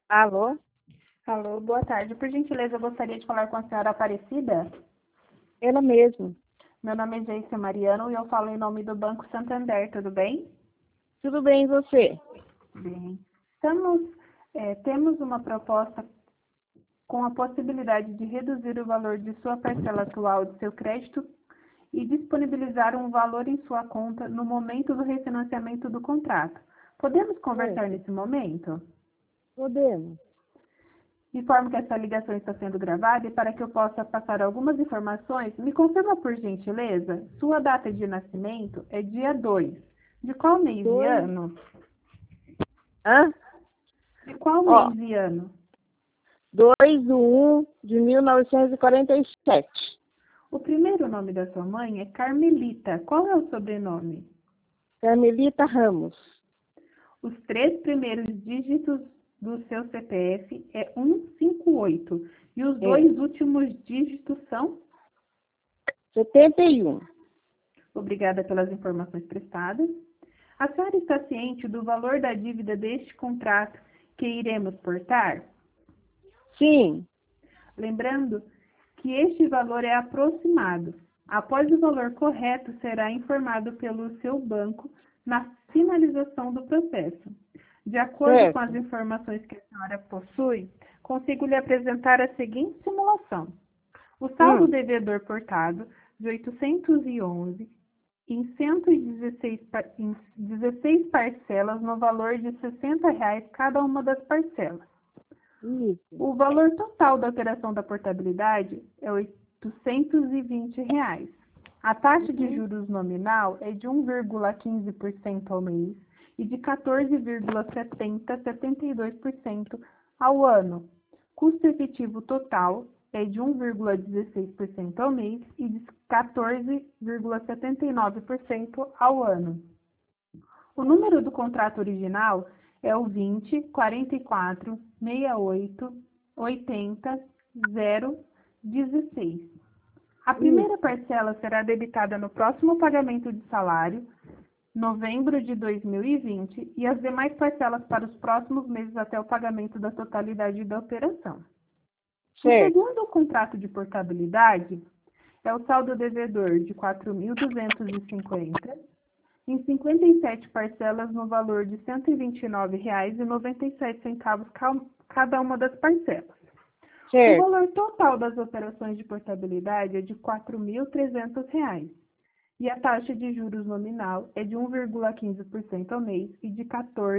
Alô? Alô, boa tarde. Por gentileza, eu gostaria de falar com a senhora Aparecida. Ela mesmo. Meu nome é Geisa Mariano e eu falo em nome do Banco Santander, tudo bem? Tudo bem, e você? Bem. Estamos, temos uma proposta com a possibilidade de reduzir o valor de sua parcela atual de seu crédito e disponibilizar um valor em sua conta no momento do refinanciamento do contrato. Podemos conversar Certo. nesse momento? Podemos. Informo que essa ligação está sendo gravada e para que eu possa passar algumas informações, me confirma por gentileza, sua data de nascimento é dia 2. De qual mês e Dois. ano? Hã? De qual Ó, mês e ano? 2/1/1947. O primeiro nome da sua mãe é Carmelita. Qual é o sobrenome? Carmelita Ramos. Os três primeiros dígitos do seu CPF é 158 e os É. dois últimos dígitos são? 71. Obrigada pelas informações prestadas. A senhora está ciente do valor da dívida deste contrato que iremos portar? Sim. Lembrando que este valor é aproximado. Após o valor correto, será informado pelo seu banco na finalização do processo. De acordo com as Certo. informações que a senhora possui, consigo lhe apresentar a seguinte simulação. O saldo Hum. devedor portado de 811 em 116 em 16 parcelas no valor de R$ 60 cada uma das parcelas. Isso. O valor total da operação da portabilidade é R$ 820. A taxa de Uhum. juros nominal é de 1,15% ao mês e de 14,72% ao ano. Custo efetivo total é de 1,16% ao mês e de 14,79% ao ano. O número do contrato original é o 20 44 68 80 016. A primeira Isso. parcela será debitada no próximo pagamento de salário, novembro de 2020, e as demais parcelas para os próximos meses até o pagamento da totalidade da operação. O Certo. segundo contrato de portabilidade é o saldo devedor de 4.250 em 57 parcelas no valor de R$ 129,97 cada uma das parcelas. O Certo. valor total das operações de portabilidade é de R$ 4.300 e a taxa de juros nominal é de 1,15% ao mês e de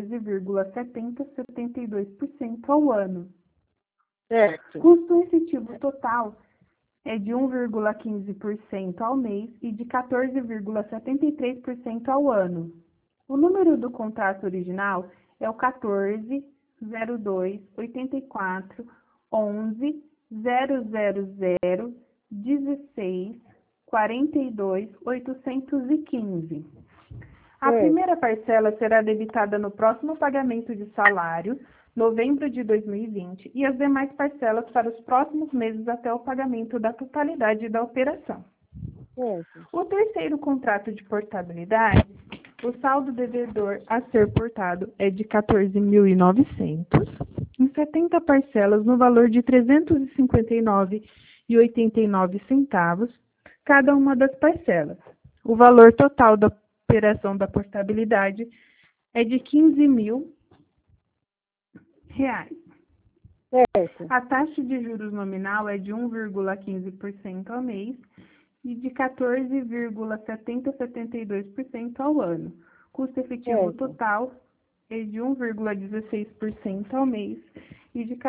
14,72% ao ano. Certo. Custo efetivo total é de 1,15% ao mês e de 14,73% ao ano. O número do contrato original é o 14 02 84 11 000 16 42 815. A Certo. primeira parcela será debitada no próximo pagamento de salário, novembro de 2020, e as demais parcelas para os próximos meses até o pagamento da totalidade da operação. Certo. O terceiro contrato de portabilidade, o saldo devedor a ser portado é de 14.900, em 70 parcelas no valor de R$ 359,89 cada uma das parcelas. O valor total da operação da portabilidade é de R$ 15.000. Certo. A taxa de juros nominal é de 1,15% ao mês e de 14,72% ao ano. Custo efetivo Certo. total é de 1,16% ao mês e de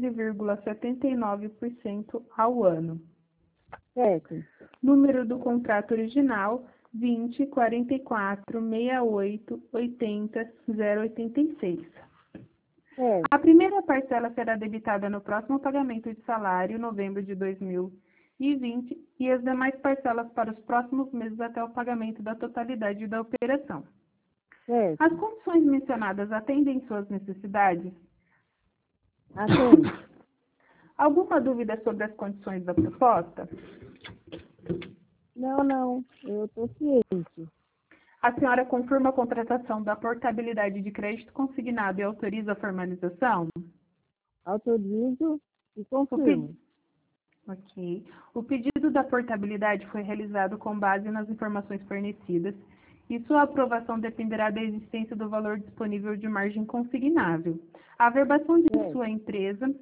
14,79% ao ano. Certo. Número do contrato original 20 44 68 80 086. Certo. A primeira parcela será debitada no próximo pagamento de salário, novembro de 2020, e as demais parcelas para os próximos meses até o pagamento da totalidade da operação. Certo. As condições mencionadas atendem suas necessidades? Atende. Alguma dúvida sobre as condições da proposta? Não. Eu tô ciente. A senhora confirma a contratação da portabilidade de crédito consignado e autoriza a formalização? Autorizo e O confirmo. Ok. O pedido da portabilidade foi realizado com base nas informações fornecidas e sua aprovação dependerá da existência do valor disponível de margem consignável. A averbação de Certo. sua empresa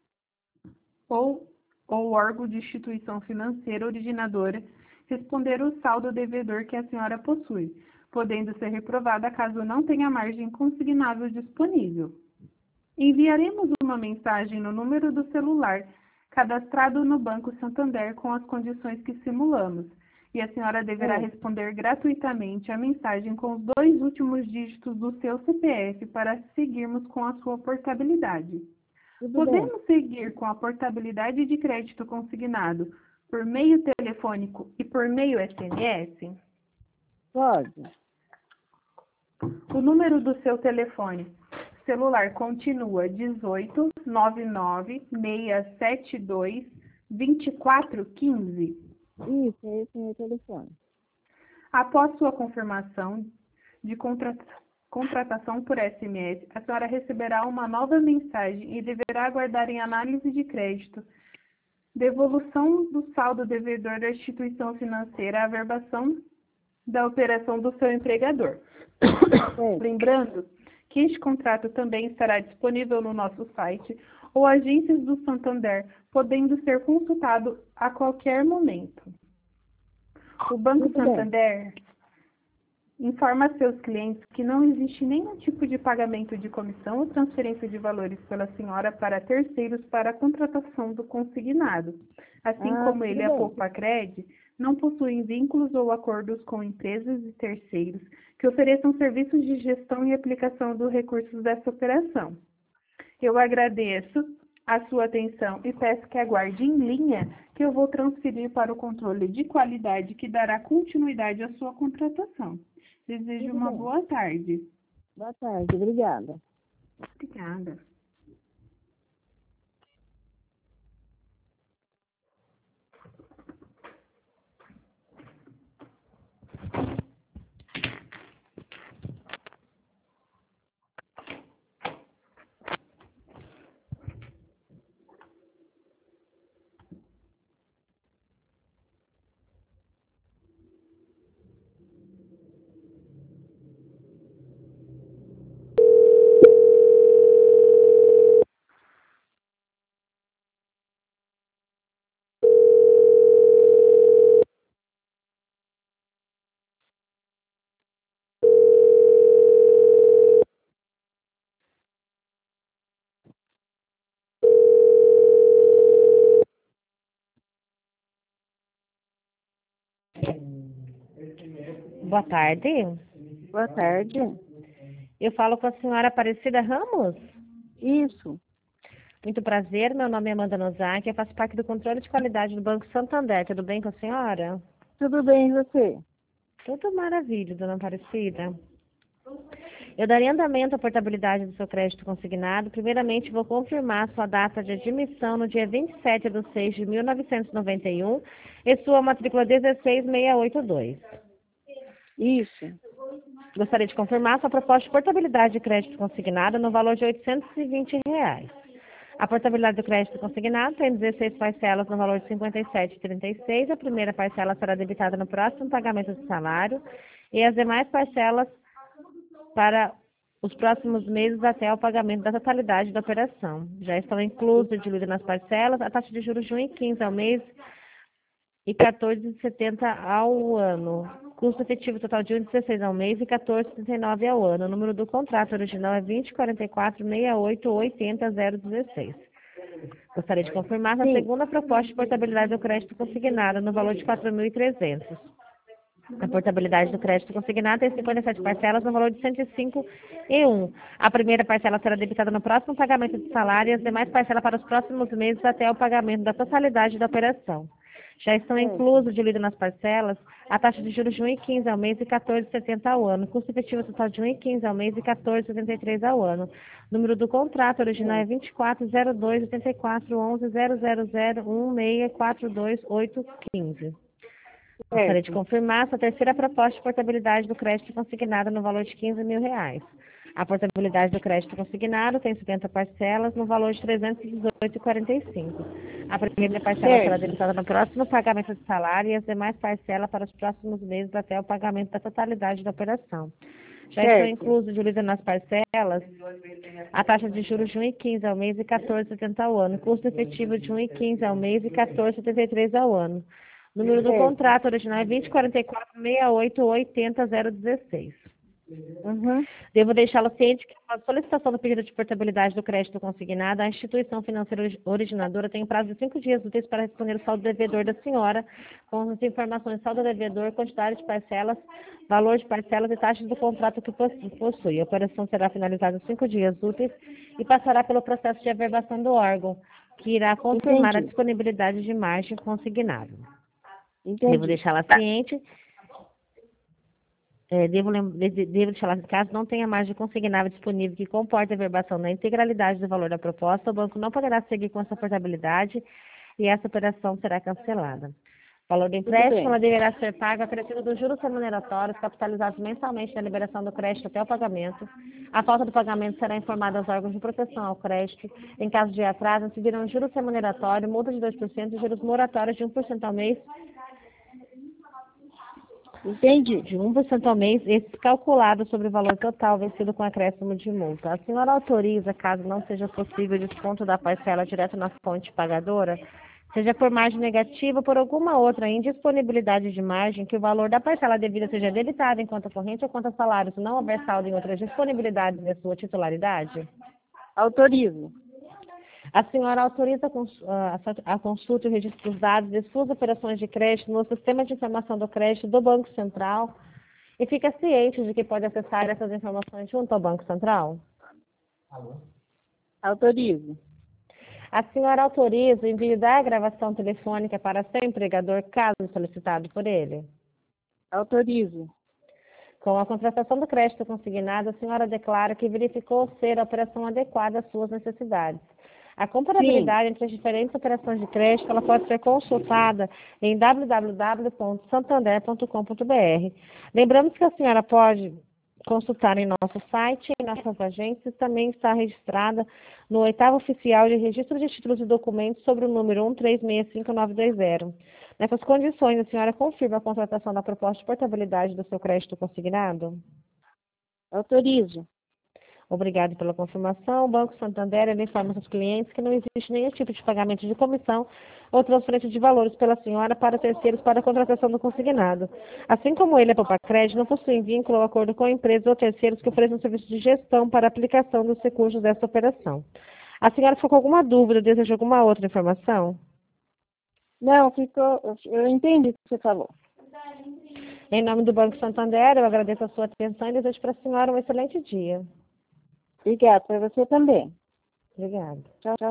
ou órgão de instituição financeira originadora responder o saldo devedor que a senhora possui, podendo ser reprovada caso não tenha margem consignável disponível. Enviaremos uma mensagem no número do celular cadastrado no Banco Santander com as condições que simulamos, e a senhora deverá Certo. responder gratuitamente a mensagem com os 2 últimos dígitos do seu CPF para seguirmos com a sua portabilidade. Tudo bem. Podemos seguir com a portabilidade de crédito consignado por meio telefônico e por meio SMS? Pode. O número do seu telefone celular continua 18 99 672 2415. Isso, é esse meu telefone. Após sua confirmação de contratação por SMS, a senhora receberá uma nova mensagem e deverá aguardar em análise de crédito, devolução do saldo devedor da instituição financeira, a averbação da operação do seu empregador. Certo. Lembrando que este contrato também estará disponível no nosso site ou agências do Santander, podendo ser consultado a qualquer momento. O Banco Tudo bem. Santander informa a seus clientes que não existe nenhum tipo de pagamento de comissão ou transferência de valores pela senhora para terceiros para a contratação do consignado. Assim como ele, tudo a bem. Poupacred, não possuem vínculos ou acordos com empresas e terceiros que ofereçam serviços de gestão e aplicação dos recursos dessa operação. Eu agradeço a sua atenção e peço que aguarde em linha que eu vou transferir para o controle de qualidade que dará continuidade à sua contratação. Desejo Tudo uma bem. boa tarde. Boa tarde, obrigada. Obrigada. Boa tarde. Boa tarde. Eu falo com a senhora Aparecida Ramos. Isso. Muito prazer, meu nome é Amanda Nozaki, eu faço parte do controle de qualidade do Banco Santander. Tudo bem com a senhora? Tudo bem, e você? Tudo maravilha, dona Aparecida. Eu daria andamento à portabilidade do seu crédito consignado. Primeiramente, vou confirmar sua data de admissão no dia 27/6/1991 e sua matrícula 16682. Isso. Gostaria de confirmar sua proposta de portabilidade de crédito consignado no valor de R$ 820. A portabilidade do crédito consignado tem 16 parcelas no valor de R$ 57,36. A primeira parcela será debitada no próximo pagamento do salário e as demais parcelas para os próximos meses até o pagamento da totalidade da operação. Já estão inclusos e diluídas nas parcelas a taxa de juros de 1,15 ao mês e 14,70 ao ano. Custo efetivo total de 1,16 ao mês e 14,39 ao ano. O número do contrato original é 204468800016. Gostaria de confirmar a Sim. segunda proposta de portabilidade do crédito consignado no valor de R$ 4.300. A portabilidade do crédito consignado tem 57 parcelas no valor de 105,1. A primeira parcela será debitada no próximo pagamento de salário e as demais parcelas para os próximos meses até o pagamento da totalidade da operação. Já estão Certo. inclusos, diluídos nas parcelas, a taxa de juros de 1,15 ao mês e 14,70 ao ano. Custo efetivo total de 1,15 ao mês e 14,73 ao ano. Número do contrato original é 240284110016428215. Gostaria de confirmar sua terceira proposta de portabilidade do crédito consignado no valor de R$ 15.000. A portabilidade do crédito consignado tem 70 parcelas no valor de R$ 318,45. A primeira parcela será debitada no próximo pagamento de salário e as demais parcelas para os próximos meses até o pagamento da totalidade da operação. Já estão inclusos, Julita, nas parcelas, a taxa de juros de 1,15 ao mês e 14,70 ao ano, custo efetivo de 1,15 ao mês e 14,73 ao ano. Número do contrato original é 2044-68-80-016. Devo deixá-lo ciente que a solicitação do pedido de portabilidade do crédito consignado, a instituição financeira originadora tem um prazo de 5 dias úteis para responder o saldo devedor da senhora, com as informações saldo devedor, quantidade de parcelas, valor de parcelas e taxas do contrato que possui. A operação será finalizada em 5 dias úteis e passará pelo processo de averbação do órgão, que irá confirmar a disponibilidade de margem consignada. Devo deixá-la ciente. Devo deixar, caso não tenha margem consignável disponível que comporte a verbação na integralidade do valor da proposta, o banco não poderá seguir com essa portabilidade e essa operação será cancelada. O valor do empréstimo deverá ser pago acrescido dos juros remuneratórios capitalizados mensalmente na liberação do crédito até o pagamento. A falta do pagamento será informada aos órgãos de proteção ao crédito. Em caso de atraso, incidirão juros remuneratórios, multa de 2% e juros moratórios de 1% ao mês. Entendi. De 1% ao mês, esse calculado sobre o valor total vencido com acréscimo de multa. A senhora autoriza, caso não seja possível o desconto da parcela direto na fonte pagadora, seja por margem negativa ou por alguma outra indisponibilidade de margem, que o valor da parcela devida seja debitado em conta corrente ou conta salário, se não houver saldo em outras disponibilidades da sua titularidade? Autorizo. A senhora autoriza a consulta e o registro dos dados de suas operações de crédito no sistema de informação do crédito do Banco Central e fica ciente de que pode acessar essas informações junto ao Banco Central? Autorizo. A senhora autoriza o envio da gravação telefônica para seu empregador, caso solicitado por ele? Autorizo. Com a contratação do crédito consignado, a senhora declara que verificou ser a operação adequada às suas necessidades. A comparabilidade entre as diferentes operações de crédito ela pode ser consultada em www.santander.com.br. Lembramos que a senhora pode consultar em nosso site, em nossas agências, também está registrada no 8º Oficial de Registro de Títulos e Documentos sobre o número 1366520. Nessas condições, a senhora confirma a contratação da proposta de portabilidade do seu crédito consignado? Autorizo. Obrigado pela confirmação. O Banco Santander informa aos clientes que não existe nenhum tipo de pagamento de comissão ou transferência de valores pela senhora para terceiros para a contratação do consignado. Assim como ele, a Popacred, não possui vínculo ou acordo com empresas ou terceiros que ofereçam serviço de gestão para a aplicação dos recursos dessa operação. A senhora ficou com alguma dúvida, deseja alguma outra informação? Não, eu entendi o que você falou. Em nome do Banco Santander, eu agradeço a sua atenção e desejo para a senhora um excelente dia. Obrigada, para você também. Obrigada. Tchau, tchau.